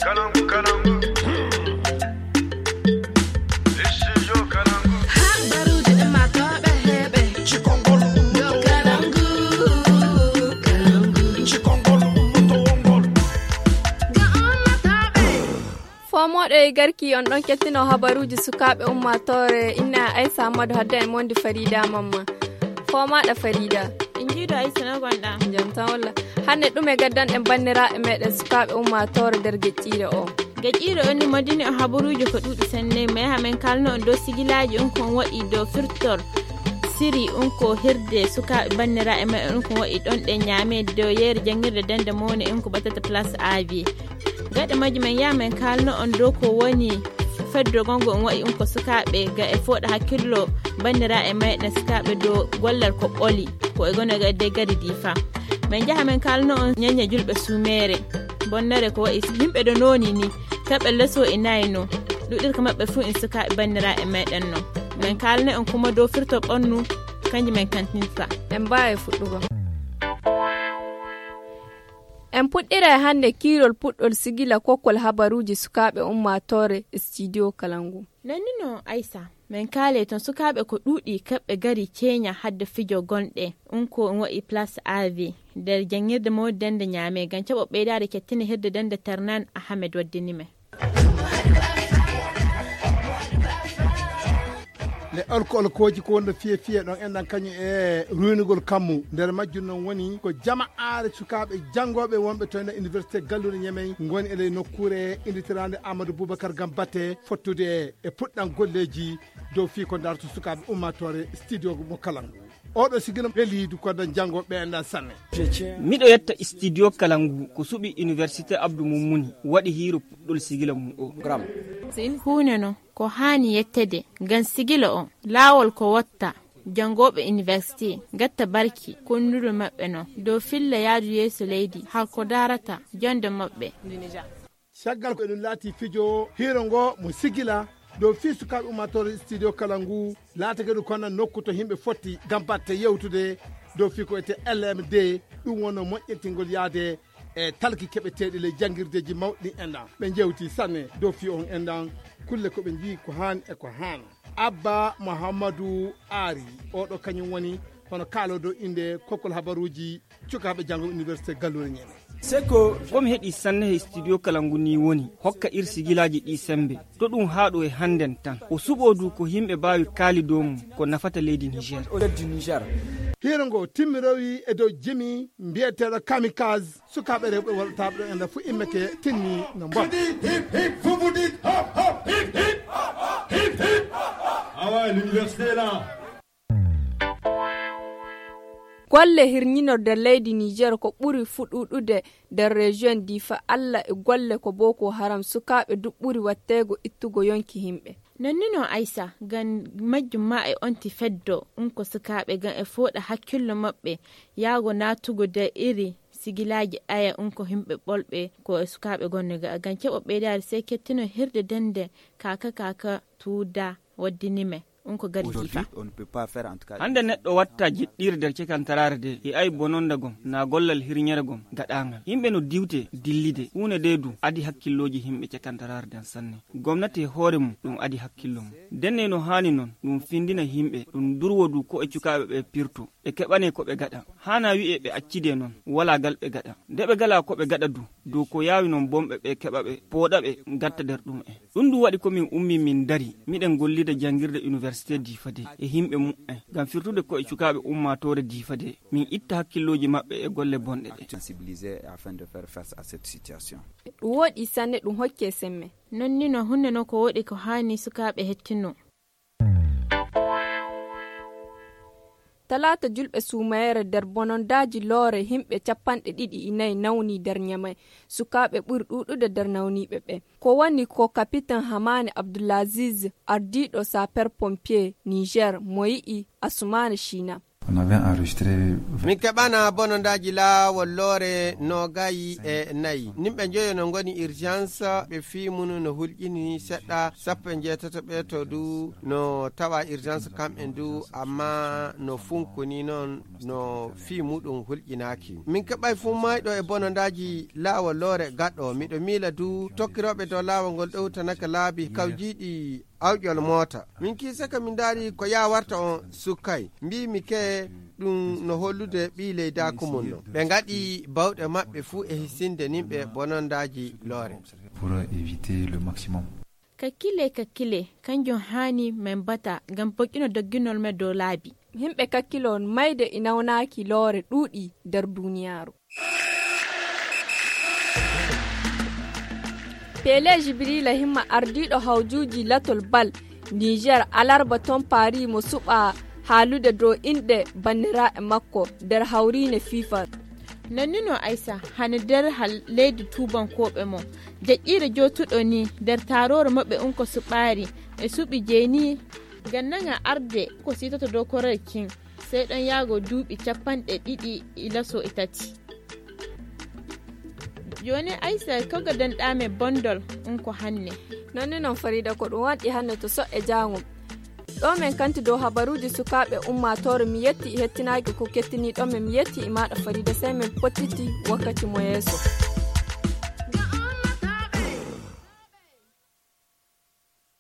Fomoɗo garki on ɗon kettino habaruji sukaɓe ummatore inna Aissa Amadou hadda e monde Farida mamma. Fomaɗa Farida. Injido Aissa no gonɗa. Jam tan walla. Hande ɗume gaddan en bandiraɓe meɗen sukaɓe ummatore nder geccire o. Geccire on ni modini o habaruji ko ɗuɗi sanne mais hamen kalno on do sigilaji on kon waɗi do firtor siri on ko hirde sukaɓe bandiraɓe meɗen on kon waɗi ɗon ɗe ñaame do yeeri jangirde dande mone en ko ɓattata place avi. Gaɗe majji men yamen kalno on do ko woni feddo gongo on waɗi on ko sukaɓe ga e foɗa hakkillo bandira e meɗen sukaɓe do gollal ko ɓoli ko e gono gadde gadi difa men jaha men kalno on nyanya julɓe sumere bonnere ko waɗi yimɓe do noni ni taɓe leso e nayno ɗuɗir ko maɓɓe fu in sukaɓe bandira e meɗen no men kalne on kuma do firto ɓonnu kanji men kantinta en mbawi fuɗɗugo. En puɗɗira hande kirol puɗɗol sigila kokkol habaruji sukaɓe ummatore studio Kalangu. Nannino Aissa men kale ton sukaɓe ko ɗuɗi kaɓɓe gari Kenya hadde fijo gonɗe unko on waɗi place AV nder jangirde modende nyame gan caɓo ɓeydade kettini hirde dande Tarnan Ahmed waddinime. le alkoolkooji ko wonno fiye ɗon enɗan kañum e ruynugol kammu nder majjum noon woni ko jama'aare sukaaɓe janngoɓe wonɓe to e université Gallure Ñamey ngoni ele nokkure inditirande Amadou Boubacar Gambatte fottude e puɗɗan golleji dow fii ko darto sukaaɓe ummatore studio mo Kalangu oɗo sigina helidu koɗon janggoɓe enɗan sanne. Miɗo yetta studio Kalangu ko suɓi université Abdou Moumouni waɗi hiiro puɗɗol sigila mum o. Hunde no ko hani yettede gan sigila o laawol ko watta jangoɓe université gatta barki konnuɗo maɓɓe no dow filla yaadu yeeso leydi har ko darata jonde maɓɓe. Caggal ko ɗum laati fijo hiiro ngo mo sigila dow fii sukaɓe ummatore studio Kalangu laatake ɗum kono nokku to yimɓe fotti gam batte yewtude dow fii ko wiyete LMD ɗum wonno moƴƴintingol yaade e talki keɓeteɗi le jangirdeji mawɗi enɗan ɓe jewti sanne dow fii on enɗan kulle koɓe jii ko hani e ko hana. Abba Mouhamadou Ari oɗo kañum woni hono kaalodo inde kokkol habaruji cukaɓe janggo université Gallure Ñamey. Seko komi heɗi sanne he studio Kalangu ni woni hokka irsigilaji ɗi sembe to ɗum haɗo e handen tan o suɓodu ko yimɓe bawi kaali dow mum ko nafata leydi Niger. Hiiro ngo timmirowi e dow jimi mbiyeteɗo kamikaze sukaɓe rewɓe waɗataɓe ɗo enda fu immeke tinni no mbon l'université là. Golle hirñinorde leydi Niger ko ɓuri fuɗuɗude nder région Difa Allah e golle ko Boko Haram sukaɓe duɓɓuri wattego ittugo yonki himɓe. Nonnino Aissa gan majjum ma e onti feddo ko sukaɓe gan e foɗa hakkillo maɓɓe yaago natugo de iri sigilaji aya ko himɓe ɓolɓe ko e sukaɓe gonne ga gan keɓo ɓeydare sey kettino hirde dende kaka tuuda waddinime ko gari Difa. Hande neɗɗo watta jiɗɗirde cekantarare de e ay bononda gom na gollal hirñere gom gaɗangal yimɓe no diwte dillide hunde de du adi hakkilloji himɓe cekantarare den sanne gomnati hoore mum ɗum adi hakkillo mum denne no hani non ɗum findina yimɓe ɗum durwodu ko e cukaɓe ɓe pirto ɓe keɓane ko ɓe gaɗa hana wi'e ɓe accide non wala gal ɓe gaɗa nde ɓe gala ko ɓe gaɗa du dow ko yawi non bomɓe ɓe keɓa ɓe pooɗaɓe gatta nder ɗum ɗum du waɗi komin ummi min dari miɗen gollida jangirde université Difa de e himɓe mu'en gam firtude ko e cukaɓe ummatore Difa de min itta hakkilloji maɓɓe e golle bonɗe ɗe ɗum woɗi sanne ɗum hokke semme nonnino hunde no ko woɗi ko hani sukaɓe hettino. Talata julɓe sumayere nder bonondaji loore himɓe 24 nawni nder Ñamey sukaɓe ɓuri ɗuɗude nder nawniɓe ɓe ko woni ko capitaine Hamane Abdoulaziz ardiɗo sapeur pompier Niger mo yi'i Asumani China On avait enregistré min keɓana bonondaji laawol loore no gayi e nayi nimɓe jeeyo no goni urgence ɓe fimunu no hulƴini seɗɗa sappo e jeetato ɓe to du no tawa urgence kamɓe du amma no funkuni noon no fi muɗum hulƴinaki min keɓay fu mayɗo e bonondaji laawol loore gaɗɗo miɗo miila du tokkiroɓe dow laawol ngol ɗowtanaka laabi kawjiɗi awƴol moota min kiisaka min daari ko ya warta on sukkay mbimi ke ɗum no hollude ɓi leydaku mum no ɓe gaɗi bawɗe maɓɓe fuu e hissinde nimɓe bonondaji loore pour éviter le maximum. kakkile kanjum hani men bata ngam poƴƴino dogginol me dow laabi himɓe kakkilon mayde inawnaki loore ɗuuɗi nder duniyaru. Pele Jibrila himma ardiɗo hawjuji latol bal Niger alarba ton Paris mo suɓa haalude dow inɗe banniraaɓe makko nder hawrine FIFA. nannino Aissa hane nder leydi tubankoɓe mo jaƴƴire jotuɗo ni nder tarore maɓɓe ko suɓari e suɓi jeyni gannaga arde ko sitoto dow korel king sey ɗon yaago duuɓi 230 joni Aissa koga denɗame bondol ko hanne nonni noon Farida ko ɗum waɗi hannde to so'e jangol ɗo men kanti dow habaruji sukaɓe ummatore mi yetti e hettinaki ko kettiniɗo men mi yetti e maɗa Farida sey min pottiti wakkati mo yeeso.